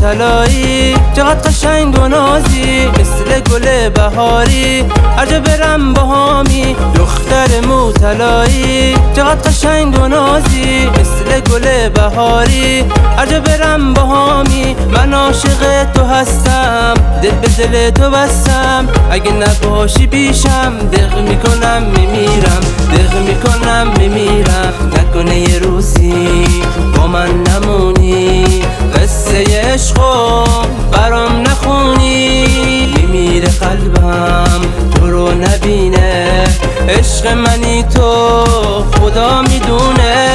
طلایی، چقدر قشنگ و نازی مثل گل بهاری، هر جا برم باهامی دختر مو طلایی، چقدر قشنگ و نازی مثل گل بهاری، هر جا برم باهامی. من عاشق تو هستم، دل به دل تو بستم، اگه نباشی پیشم دق میکنم میمیرم، دق میکنم میمیرم. نکنه یه روزی با من نمونی، قصه عشقو برام نخونی، میمیره قلبم تو رو نبینه، عشق منی تو خدا میدونه.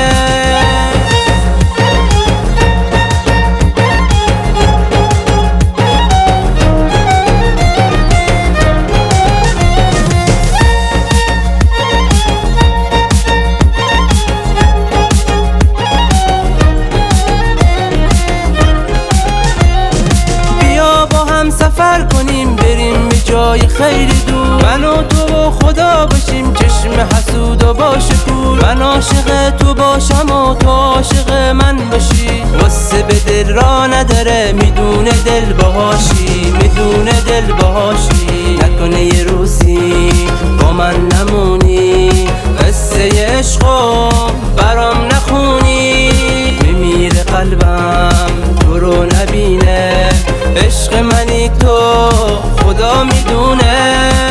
سفر کنیم بریم به جای خیلی دور، من و تو و خدا باشیم، چشم حسود و باشه کور. من عاشق تو باشم و تو عاشق من باشی، واسه به دل را نداره میدونه دل باهاشی، میدونه دل باهاشی. نکنه یه روزی با من نمونی، قصه عشقو برام نخونی، میمیره قلبم تو رو نبینه، عشق منی تو خدا میدونه.